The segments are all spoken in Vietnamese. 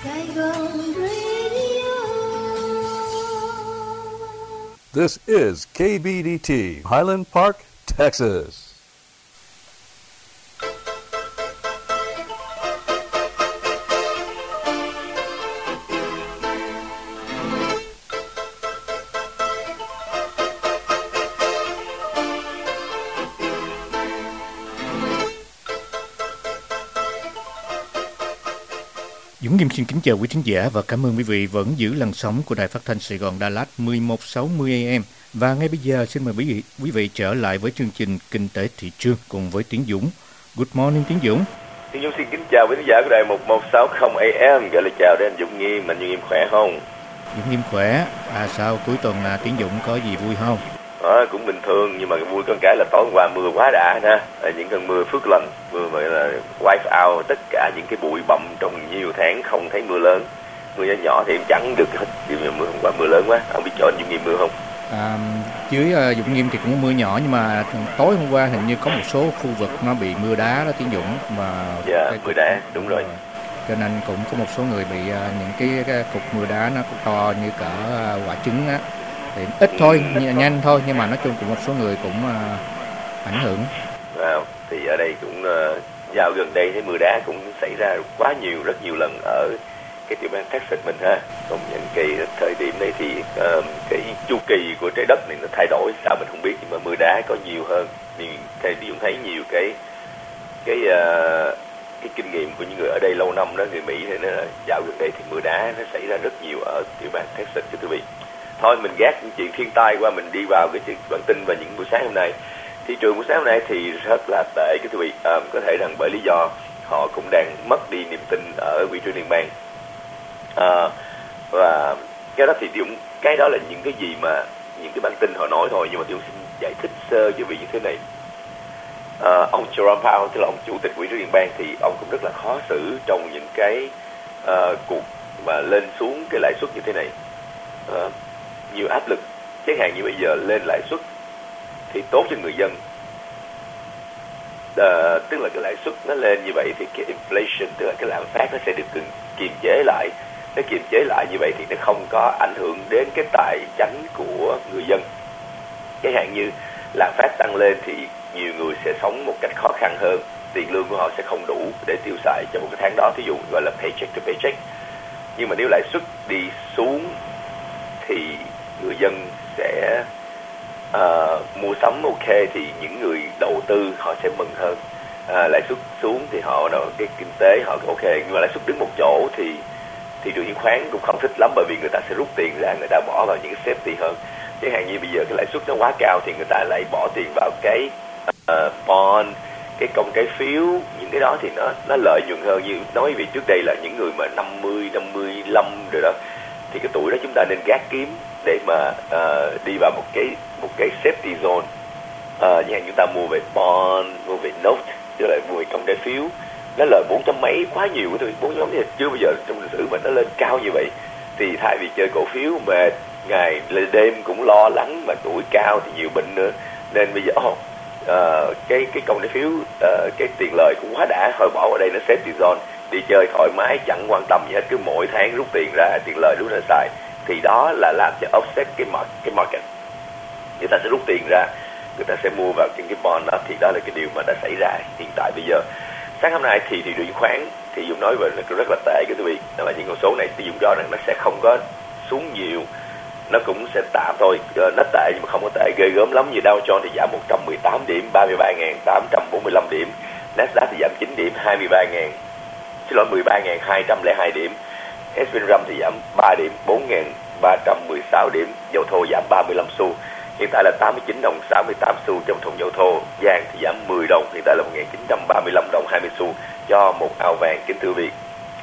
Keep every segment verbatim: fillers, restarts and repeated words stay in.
Saigon Radio. This is K B D T, Highland Park, Texas. Dũng Nghiêm xin kính chào quý thính giả và cảm ơn quý vị vẫn giữ làn sóng của Đài Phát thanh Sài Gòn Đà Lạt mười một sáu mươi a m. Và ngay bây giờ xin mời quý vị, quý vị trở lại với chương trình Kinh tế thị trường cùng với Tiến Dũng. Good morning Tiến Dũng. Tiến Dũng xin kính chào quý thính giả của Đài một một sáu không a m. Gửi lời chào đến anh Dũng Nghiêm. Anh Dũng Nghiêm khỏe không? Dũng Nghiêm khỏe. À sao cuối tuần là Tiến Dũng có gì vui không? À, cũng bình thường, nhưng mà cái vui con cái là tối hôm qua mưa quá đã ha. À, những cơn mưa phước lành, mưa mà là wipe out tất cả những cái bụi bặm trong nhiều tháng không thấy mưa lớn. Mưa nhỏ nhỏ thì em chẳng được hết, vì mưa hôm qua mưa lớn quá. Không biết chỗ anh Dũng Nghiêm mưa không? À, dưới uh, Dũng Nghiêm thì cũng có mưa nhỏ, nhưng mà tối hôm qua hình như có một số khu vực nó bị mưa đá đó Tiến Dũng. Mà dạ, mưa cục, đá, đúng rồi. Cho nên cũng có một số người bị uh, những cái, cái cục mưa đá nó to như cỡ uh, quả trứng á. Thì ít thôi, ừ. nhanh thôi, nhưng mà nói chung cũng một số người cũng uh, ảnh hưởng. Wow. Thì ở đây cũng uh, dạo gần đây thấy mưa đá cũng xảy ra quá nhiều, rất nhiều lần ở cái tiểu bang Texas mình ha. Còn những cái thời điểm này thì uh, cái chu kỳ của trái đất này nó thay đổi sao mình không biết, nhưng mà mưa đá có nhiều hơn. Thì thầy Dũng thấy nhiều cái cái uh, cái kinh nghiệm của những người ở đây lâu năm đó, người Mỹ thì nó là dạo gần đây thì mưa đá nó xảy ra rất nhiều ở tiểu bang Texas thưa quý vị. Thôi mình gác những chuyện thiên tai qua, mình đi vào cái chuyện bản tin và những buổi sáng hôm nay. Thị trường buổi sáng hôm nay thì rất là tệ cái quý vị, à, có thể rằng bởi lý do họ cũng đang mất đi niềm tin ở quỹ trưởng liên bang, à, và cái đó thì Dũng, cái đó là những cái gì mà những cái bản tin họ nói thôi, nhưng mà Dũng xin giải thích sơ cho vị như thế này. À, ông Jerome Powell, tức là ông chủ tịch quỹ trưởng liên bang, thì ông cũng rất là khó xử trong những cái uh, cuộc mà lên xuống cái lãi suất như thế này. Uh, nhiều áp lực, chẳng hạn như bây giờ lên lãi suất thì tốt cho người dân, à, tức là cái lãi suất nó lên như vậy thì cái inflation, tức là cái lạm phát nó sẽ được kiềm chế lại. Nó kiềm chế lại như vậy thì nó không có ảnh hưởng đến cái tài chánh của người dân. Chẳng hạn như lạm phát tăng lên thì nhiều người sẽ sống một cách khó khăn hơn, tiền lương của họ sẽ không đủ để tiêu xài cho một cái tháng đó, thí dụ gọi là paycheck to paycheck. Nhưng mà nếu lãi suất đi xuống thì người dân sẽ uh, mua sắm ok, thì những người đầu tư họ sẽ mừng hơn. Uh, lãi suất xuống thì họ cái kinh tế họ ok, nhưng mà lãi suất đứng một chỗ thì thị trường chứng khoán cũng không thích lắm, bởi vì người ta sẽ rút tiền ra, người ta bỏ vào những cái safety hơn. Chẳng hạn như bây giờ cái lãi suất nó quá cao thì người ta lại bỏ tiền vào cái uh, bond, cái công trái phiếu, những cái đó thì nó nó lợi nhuận hơn. Như nói vì trước đây là những người mà năm mươi, năm mươi lăm rồi đó, thì cái tuổi đó chúng ta nên gác kiếm để mà uh, đi vào một cái một cái safety zone. Uh, như chúng ta mua về bond, mua về note, chứ lại mua về công trái phiếu, nó lợi bốn trăm mấy quá nhiều thôi. Bốn trăm mấy chưa bao giờ trong lịch sử mà nó lên cao như vậy. Thì thay vì chơi cổ phiếu mà ngày đêm cũng lo lắng, mà tuổi cao thì nhiều bệnh nữa, nên bây giờ oh, uh, cái cái công trái phiếu, uh, cái tiền lời cũng quá đã, thôi bỏ vào đây nó safety zone, đi chơi thoải mái, chẳng quan tâm gì hết, cứ mỗi tháng rút tiền ra, tiền lời rút ra xài. Thì đó là làm cho offset cái market, cái market. Người ta sẽ rút tiền ra, người ta sẽ mua vào những cái bond đó, thì đó là cái điều mà đã xảy ra hiện tại bây giờ. Sáng hôm nay thì thị trường chứng khoán thì Dũng nói về nó rất là tệ cái quý vị, là những con số này thì Dũng cho rằng nó sẽ không có xuống nhiều, nó cũng sẽ tạm thôi. Nó tệ nhưng mà không có tệ ghê gớm lắm. Như Dow Jones thì giảm một trăm mười tám điểm, ba mươi ba nghìn tám trăm bốn mươi lăm điểm. Nasdaq thì giảm chín điểm, hai mươi ba nghìn, xin lỗi mười ba nghìn hai trăm lẻ hai điểm. ét and pê năm thì giảm ba điểm, bốn nghìn ba trăm mười sáu điểm. Dầu thô giảm ba mươi lăm xu, hiện tại là tám mươi chín đồng sáu mươi tám xu trong thùng dầu thô. Vàng thì giảm mười đồng, hiện tại là một nghìn chín trăm ba mươi lăm đồng hai mươi xu cho một ao vàng, kính thưa quý vị.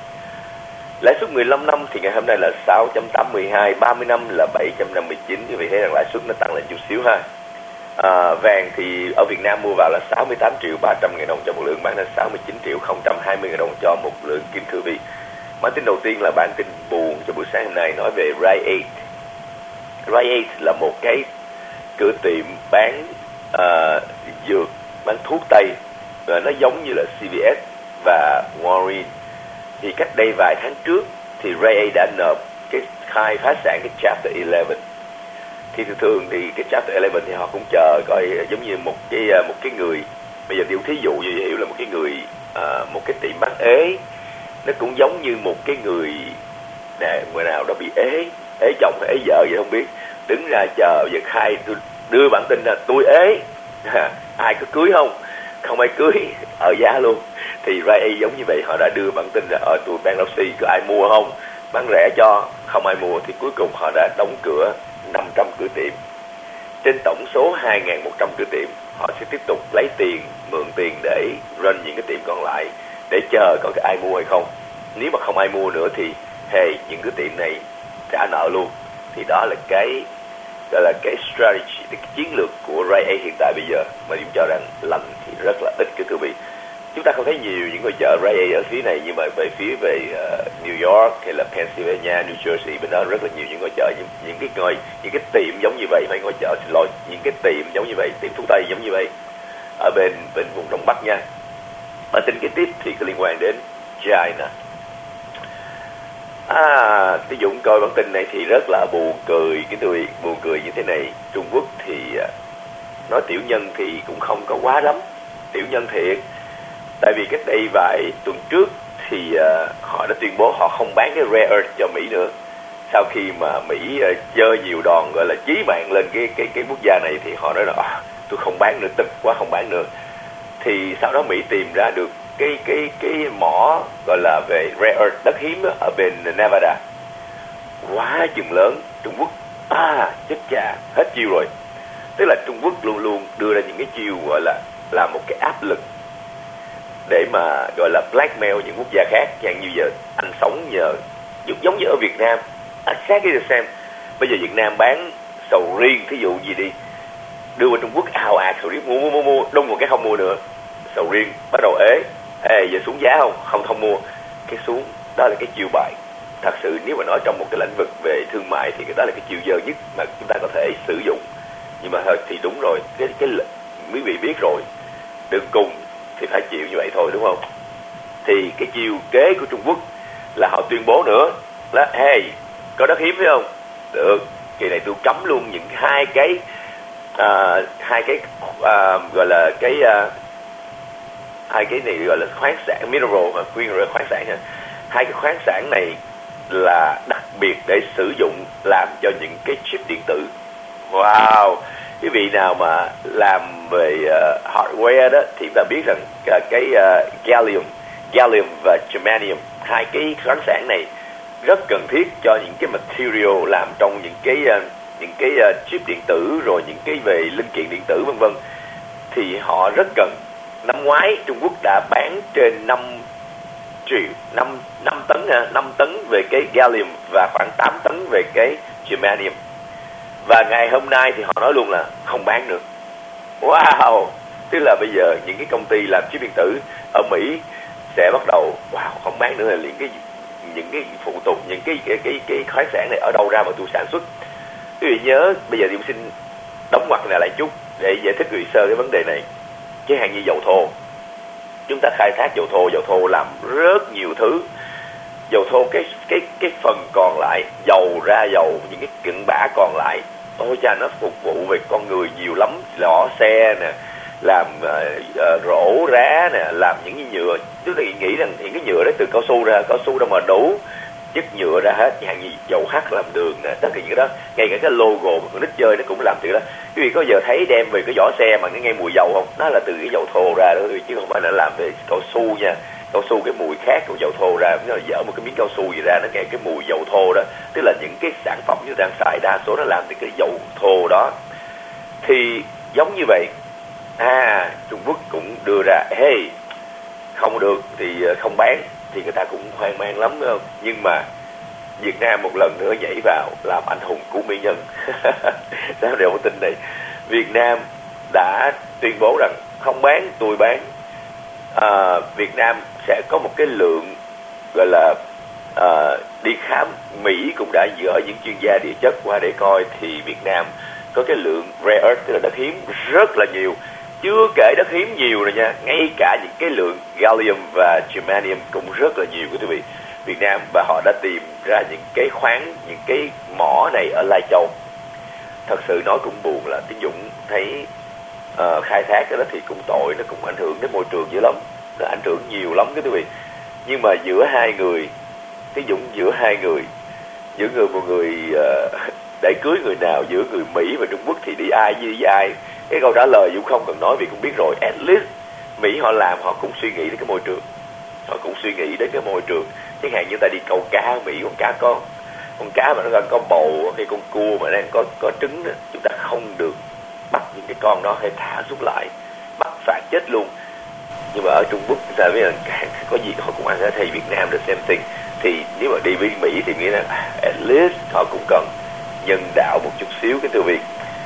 Lãi suất mười lăm năm thì ngày hôm nay là sáu chấm tám mươi hai, ba mươi năm là bảy chấm năm mươi chín. Quý vị thấy rằng lãi suất nó tăng lên chút xíu ha. À, vàng thì ở Việt Nam mua vào là sáu mươi tám triệu ba trăm ngàn đồng cho một lượng, bán là sáu mươi chín triệu không trăm hai mươi ngàn đồng cho một lượng, kính thưa quý vị. Bản tin đầu tiên là bản tin buồn cho buổi sáng hôm nay, nói về Rite Aid. Rite Aid là một cái cửa tiệm bán uh, dược, bán thuốc Tây, và nó giống như là xê vê ét và Walgreens. Thì cách đây vài tháng trước thì Ray A đã nộp cái khai phá sản cái Chapter eleven. Thì thường thường thì cái Chapter eleven thì họ cũng chờ coi giống như một cái một cái người, bây giờ điều thí dụ như vậy, hiểu là một cái người à, một cái tiệm bán ế, nó cũng giống như một cái người nè, người nào đó bị ế ế chồng hay ế vợ vậy không biết, đứng ra chờ giờ khai tôi đưa bản tin là tôi ế, ai có cưới không, không ai cưới, ở giá luôn. Thì Ray A giống như vậy, họ đã đưa bản tin là ở tôi bán Bankruptcy, có ai mua không, bán rẻ cho, không ai mua, thì cuối cùng họ đã đóng cửa năm trăm cửa tiệm. Trên tổng số hai nghìn một trăm cửa tiệm, họ sẽ tiếp tục lấy tiền, mượn tiền để run những cái tiệm còn lại, để chờ có ai mua hay không. Nếu mà không ai mua nữa thì hey, những cái tiệm này trả nợ luôn. Thì đó là cái gọi là cái strategy, cái chiến lược của Ray A hiện tại bây giờ, mà chúng cho rằng lần thì rất là ít cái quý vị. Chúng ta không thấy nhiều những ngôi chợ Ray A ở phía này, nhưng mà về phía về uh, New York hay là Pennsylvania, New Jersey, bên đó rất là nhiều những ngôi chợ, những, những cái ngôi, những cái tiệm giống như vậy, hay ngôi chợ xin lỗi, những cái tiệm giống như vậy, tiệm thuốc tây giống như vậy ở bên bên vùng Đông Bắc nha. Và tin kế tiếp thì có liên quan đến China. À, ví dụ coi bản tin này thì rất là buồn cười, cái tôi buồn cười như thế này. Trung Quốc thì nói tiểu nhân thì cũng không có quá lắm, tiểu nhân thiệt. Tại vì cách đây vài tuần trước thì uh, họ đã tuyên bố họ không bán cái rare earth cho Mỹ nữa. Sau khi mà Mỹ uh, chơi nhiều đòn gọi là chí mạng lên cái cái cái quốc gia này, thì họ nói là à, tôi không bán nữa, tức quá không bán nữa. Thì sau đó Mỹ tìm ra được cái cái cái mỏ gọi là về rare earth đất hiếm đó, ở bên Nevada, quá chừng lớn. Trung Quốc à chết chà, hết chiêu rồi. Tức là Trung Quốc luôn luôn đưa ra những cái chiêu gọi là là một cái áp lực để mà gọi là blackmail những quốc gia khác. Chẳng như giờ anh sống nhờ giống như ở Việt Nam, à, xét cái xem bây giờ Việt Nam bán sầu riêng thí dụ gì đi, đưa qua Trung Quốc ào ạt sầu riêng, mua mua mua mua đông một cái không mua nữa, sầu riêng bắt đầu ế, ê giờ xuống giá không, không không mua, cái xuống. Đó là cái chiêu bài. Thật sự nếu mà nói trong một cái lĩnh vực về thương mại thì cái đó là cái chiêu dơ nhất mà chúng ta có thể sử dụng. Nhưng mà thì đúng rồi, cái cái quý vị biết rồi, đường cùng thì phải chịu như vậy thôi, đúng không? Thì cái chiêu kế của Trung Quốc là họ tuyên bố nữa là hey, có đất hiếm phải không? Được, kỳ này tôi cấm luôn những hai cái à, hai cái à, gọi là cái à, hai cái này gọi là khoáng sản mineral mà khuyên rồi khoáng sản ha. Hai cái khoáng sản này là đặc biệt để sử dụng làm cho những cái chip điện tử. Wow, quý vị nào mà làm về uh, hardware đó thì ta biết rằng uh, cái uh, gallium, gallium và germanium, hai cái khoáng sản này rất cần thiết cho những cái material làm trong những cái uh, những cái uh, chip điện tử, rồi những cái về linh kiện điện tử vân vân, thì họ rất cần. Năm ngoái Trung Quốc đã bán trên năm triệu, năm năm tấn ha, năm tấn về cái gallium và khoảng tám tấn về cái germanium. Và ngày hôm nay thì họ nói luôn là không bán nữa. Wow, tức là bây giờ những cái công ty làm chip điện tử ở Mỹ sẽ bắt đầu wow không bán nữa, là những cái những cái phụ tùng, những cái cái cái cái khoáng sản này ở đâu ra mà tôi sản xuất. Quý vị nhớ bây giờ tôi xin đóng ngoặc này lại chút để giải thích quý vị sơ cái vấn đề này. Chẳng hạn như dầu thô, chúng ta khai thác dầu thô, dầu thô làm rất nhiều thứ. Dầu thô cái cái cái phần còn lại, dầu ra dầu, những cái cặn bã còn lại, ôi cha, nó phục vụ về con người nhiều lắm. Lỏ xe nè, làm uh, rổ rá nè, làm những cái nhựa. Chúng ta nghĩ rằng những cái nhựa đó từ cao su ra, cao su đâu mà đủ, chất nhựa ra hết. Hàng gì dầu hắt làm đường nè, tất cả những cái đó, ngay cả cái logo mà con nít chơi nó cũng làm từ đó. Quý vị có giờ thấy đem về cái vỏ xe mà nó nghe mùi dầu không? Nó là từ cái dầu thô ra đó, chứ không phải là làm về cao su nha. Cao su cái mùi khác của dầu thô ra, nó dở một cái miếng cao su gì ra nó nghe cái mùi dầu thô đó. Tức là những cái sản phẩm như đang xài đa số nó làm từ cái dầu thô đó. Thì giống như vậy, à Trung Quốc cũng đưa ra hey, không được thì không bán, thì người ta cũng hoang mang lắm không? Nhưng mà Việt Nam một lần nữa nhảy vào làm anh hùng cứu mỹ nhân. Sao đều tin này, Việt Nam đã tuyên bố rằng không bán, tôi bán. À, Việt Nam sẽ có một cái lượng gọi là à, đi khám. Mỹ cũng đã gửi những chuyên gia địa chất qua để coi, thì Việt Nam có cái lượng rare earth, tức là đất hiếm rất là nhiều. Chưa kể đất hiếm nhiều rồi nha, ngay cả những cái lượng gallium và germanium cũng rất là nhiều quý vị. Việt Nam, và họ đã tìm ra những cái khoáng, những cái mỏ này ở Lai Châu. Thật sự nói cũng buồn là Tiến Dũng thấy uh, khai thác cái đó thì cũng tội, nó cũng ảnh hưởng đến môi trường dữ lắm, nó ảnh hưởng nhiều lắm cái quý vị. Nhưng mà giữa hai người, Tiến Dũng giữa hai người, giữa người một người uh, để cưới người nào, giữa người Mỹ và Trung Quốc thì đi ai với ai? Cái câu trả lời Dũng không cần nói vì cũng biết rồi. At least Mỹ họ làm họ cũng suy nghĩ đến cái môi trường, họ cũng suy nghĩ đến cái môi trường. Chẳng hạn như ta đi câu cá ở Mỹ, con cá có con cá mà nó đang có bầu hay con cua mà đang có có trứng đó, chúng ta không được bắt những cái con đó hay thả xuống lại, bắt phạt chết luôn. Nhưng mà ở Trung Quốc chúng ta biết là có gì họ cũng ăn hết. Thì Việt Nam được same thing. Thì nếu mà đi với Mỹ thì nghĩ là at least họ cũng cần nhân đạo một chút xíu cái từ việc.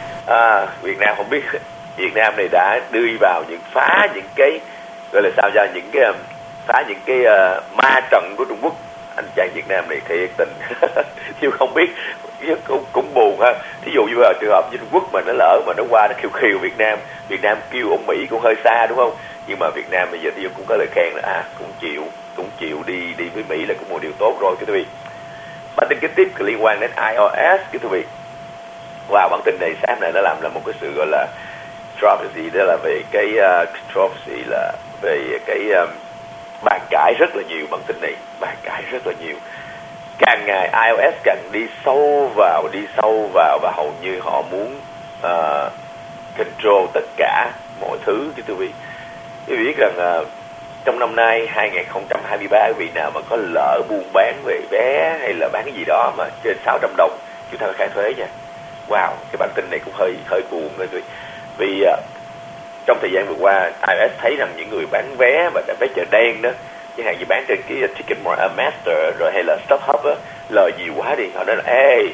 À, Việt Nam không biết, Việt Nam này đã đưa vào những phá những cái gọi là sao ra những cái phá những cái uh, ma trận của Trung Quốc. Anh chàng Việt Nam này thiệt tình chứ không biết, cũng, cũng buồn ha. Thí dụ như là trường hợp như Trung Quốc mà nó lỡ mà nó qua nó khiêu khiêu Việt Nam, Việt Nam kêu ông Mỹ cũng hơi xa đúng không? Nhưng mà Việt Nam bây giờ thì cũng có lời khen là à cũng chịu cũng chịu đi đi với Mỹ là cũng một điều tốt rồi cái quý vị. Bản tin kế tiếp liên quan đến i o ét cái quý vị. Wow, bản tin này sáng này nó làm là một cái sự gọi là controversy, đó là về cái uh, controversy là về cái um, bàn cãi rất là nhiều. Bản tin này bàn cãi rất là nhiều, càng ngày i o ét càng đi sâu vào đi sâu vào và hầu như họ muốn uh, control tất cả mọi thứ chứ quý vị. Quý vị biết rằng uh, trong năm nay hai không hai ba, quý vị nào mà có lỡ buôn bán về vé hay là bán cái gì đó mà trên sáu trăm đồng, chúng ta phải khai thuế nha. Wow, cái bản tin này cũng hơi hơi buồn rồi quý vị. Vì uh, trong thời gian vừa qua i o ét thấy rằng những người bán vé mà vé chợ đen đó, chẳng hạn như bán trên cái Ticketmaster rồi hay là StubHub á, lời nhiều quá đi, họ nói là ê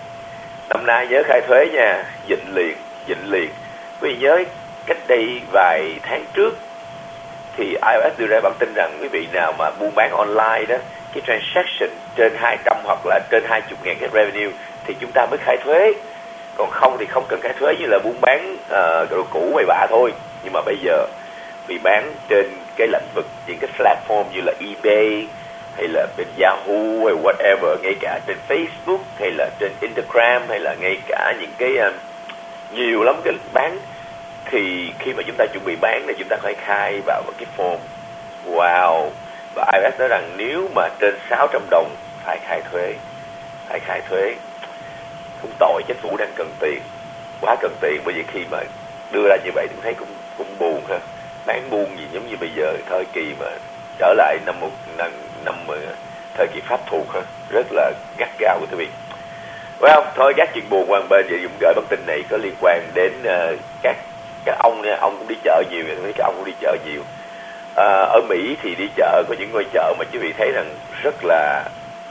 năm nay nhớ khai thuế nha, dịnh liền dịnh liền. Quý vị nhớ cách đây vài tháng trước thì i o ét đưa ra bản tin rằng quý vị nào mà buôn bán online đó, cái transaction trên hai trăm hoặc là trên hai mươi ngàn cái revenue thì chúng ta mới khai thuế, còn không thì không cần khai thuế, như là buôn bán uh, đồ cũ bậy bạ thôi. Nhưng mà bây giờ vì bán trên cái lĩnh vực những cái platform như là eBay hay là bên Yahoo hay whatever, ngay cả trên Facebook hay là trên Instagram hay là ngay cả những cái uh, nhiều lắm cái bán, thì khi mà chúng ta chuẩn bị bán thì chúng ta phải khai vào một cái form. Wow. Và i o ét nói rằng nếu mà trên sáu trăm đồng phải khai thuế, phải khai thuế. Cũng tội, chính phủ đang cần tiền, quá cần tiền. Bởi vì khi mà đưa ra như vậy tôi thấy cũng cũng buồn ha. Bán buôn gì giống như bây giờ thời kỳ mà trở lại năm một năm, năm thời kỳ Pháp thuộc ha, rất là gắt gao của quý vị. Well, thôi các chuyện buồn qua một bên, vậy Dũng gửi bản tin này có liên quan đến uh, các các ông nha, ông cũng đi chợ nhiều, tôi thấy các ông cũng đi chợ nhiều. Uh, ở Mỹ thì đi chợ có những ngôi chợ mà quý vị thấy rằng rất là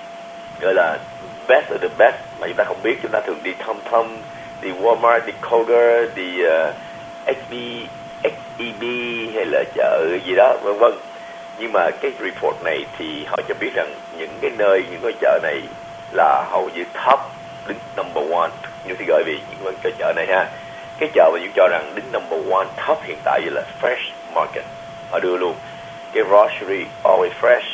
gọi là best of the best mà chúng ta không biết. Chúng ta thường đi Tom Tom, đi Walmart, đi Kroger, đi uh, ích bê, ích e bê hay là chợ gì đó vân vân. Nhưng mà cái report này thì họ cho biết rằng những cái nơi, những ngôi chợ này là hầu như top, đứng number one. Nhưng thì gửi vì những cái chợ này ha, cái chợ mà chúng cho rằng đứng number one top hiện tại như là Fresh Market, họ đưa luôn cái grocery always fresh.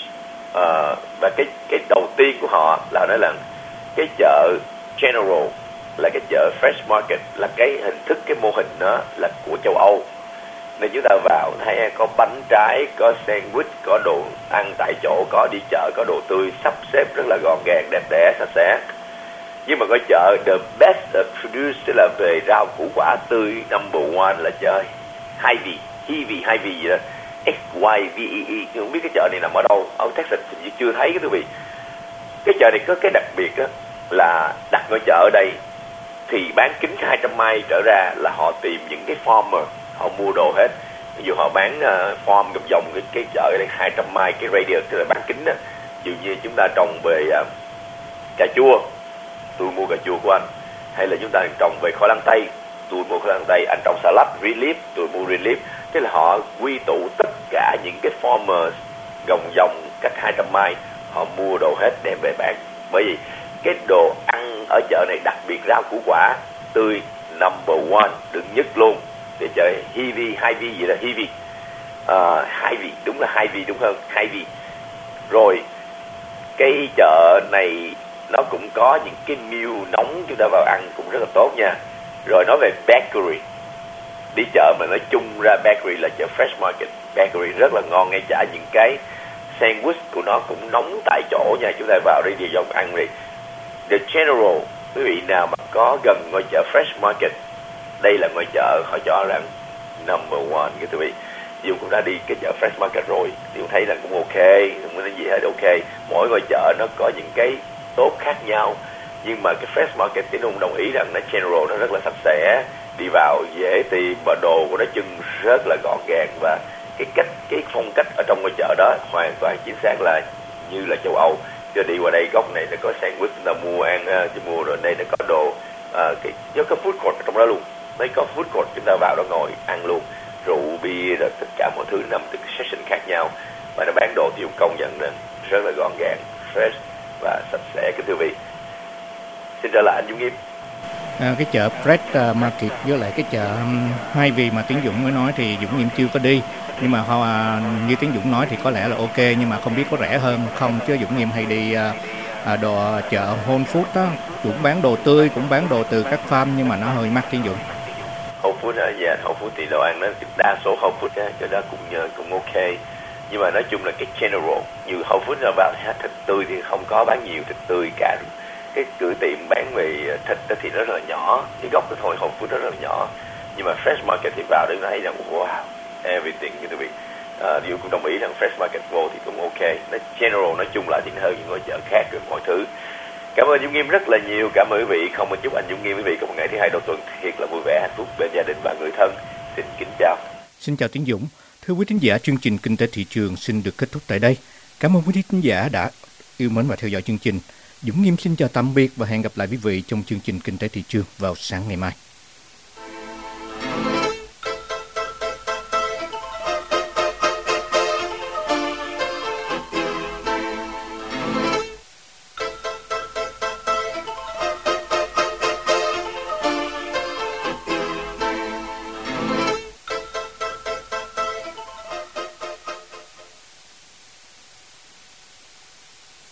Uh, và cái cái đầu tiên của họ là nói là cái chợ General là cái chợ Fresh Market là cái hình thức, cái mô hình đó là của châu Âu, nên chúng ta vào thấy có bánh trái, có sandwich, có đồ ăn tại chỗ, có đi chợ, có đồ tươi sắp xếp rất là gọn gàng, đẹp đẽ, sạch sẽ. Nhưng mà cái chợ the best produce tức là về rau củ quả tươi number one là chợ Hy-Vee, Hy-Vee, Hy-Vee gì đó, X Y V E E. Không biết cái chợ này nằm ở đâu, ở Texas thì chưa thấy cái quý vị. Cái chợ này có cái đặc biệt đó là đặt ngôi chợ ở đây thì bán kính hai trăm mai trở ra là họ tìm những cái farmer, họ mua đồ hết. Ví dụ họ bán uh, farm vòng vòng cái, cái chợ đây hai trăm mai cái radius, tức là bán kính đó. Ví dụ như chúng ta trồng về uh, cà chua, tôi mua cà chua của anh. Hay là chúng ta trồng về khoai lang tây, tôi mua khoai lang tây. Anh trồng salad, relief, tôi mua relief. Tức là họ quy tụ tất cả những cái farmers vòng vòng cách hai trăm mai, họ mua đồ hết đem về bán. Bởi vì cái đồ ăn ở chợ này, đặc biệt rau củ quả tươi number one, đứng nhất luôn. Để chợ Hy-Vee, Hy-Vee gì đó, Hy-Vee, uh, Hy-Vee, đúng là Hy-Vee đúng hơn, Hy-Vee. Rồi cái chợ này nó cũng có những cái meal nóng chúng ta vào ăn cũng rất là tốt nha. Rồi nói về bakery, đi chợ mà nói chung ra bakery là chợ Fresh Market. Bakery rất là ngon, ngay cả những cái sandwich của nó cũng nóng tại chỗ nha. Chúng ta vào đây đi dòng ăn đi. The General, quý vị nào mà có gần ngôi chợ Fresh Market, đây là ngôi chợ họ cho rằng number one cái quý vị. Dù cũng đã đi cái chợ Fresh Market rồi thì cũng thấy là cũng ok, không có gì hết, ok. Mỗi ngôi chợ nó có những cái tốt khác nhau, nhưng mà cái Fresh Market thì Hùng đồng ý rằng nó General nó rất là sạch sẽ, đi vào dễ tìm và đồ của nó trưng rất là gọn gàng, và cái cách cái phong cách ở trong ngôi chợ đó hoàn toàn chính xác là như là châu Âu. Cho đi qua đây góc này nó có sandwich chúng ta mua ăn, uh, mua rồi đây nó có đồ uh, cái nó có food court ở trong đó luôn, mấy có food court chúng ta vào đó ngồi ăn luôn, rượu bia rồi tất cả mọi thứ nằm từ section khác nhau, và nó bán đồ thì Hùng công nhận là rất là gọn gàng, fresh và sạch sẽ cái thưa vị. Xin trở lại anh Dũng Nghiêm. À, cái chợ Fresh Market với lại cái chợ um, hai vì mà Tiến Dũng mới nói thì Dũng Nghiêm chưa có đi, nhưng mà họ, à, như Tiến Dũng nói thì có lẽ là ok, nhưng mà không biết có rẻ hơn không, chứ Dũng Nghiêm hay đi à, à, đồ chợ Whole Foods đó, cũng bán đồ tươi, cũng bán đồ từ các farm nhưng mà nó hơi mắc Tiến Dũng. Whole Foods à, dạ Whole Foods thì đồ ăn nó đa số Whole Foods á, cho đó cũng cũng ok, nhưng mà nói chung là cái general như Whole Foods là vào thịt tươi thì không có bán nhiều thịt tươi cả. Cái cửa tiệm bán về thịt thì rất là nhỏ, cái góc đó thôi, Whole Foods rất là nhỏ, nhưng mà Fresh Market thì vào đấy thấy rằng wow, everything như tôi biết. À, điều cũng đồng ý rằng Fresh Market vô thì cũng ok. Nó general nói chung lại thì nó hơn những ngôi chợ khác rồi mọi thứ. Cảm ơn Dũng Nghiêm rất là nhiều, cảm ơn quý vị. Không một chúc anh Dũng Nghiêm quý vị có một ngày thứ hai đầu tuần thiệt là vui vẻ hạnh phúc bên gia đình và người thân. Xin kính chào. Xin chào Tiến Dũng. Thưa quý thính giả, chương trình Kinh tế thị trường xin được kết thúc tại đây. Cảm ơn quý thính giả đã yêu mến và theo dõi chương trình. Dũng Nghiêm xin chào tạm biệt và hẹn gặp lại quý vị trong chương trình Kinh tế thị trường vào sáng ngày mai.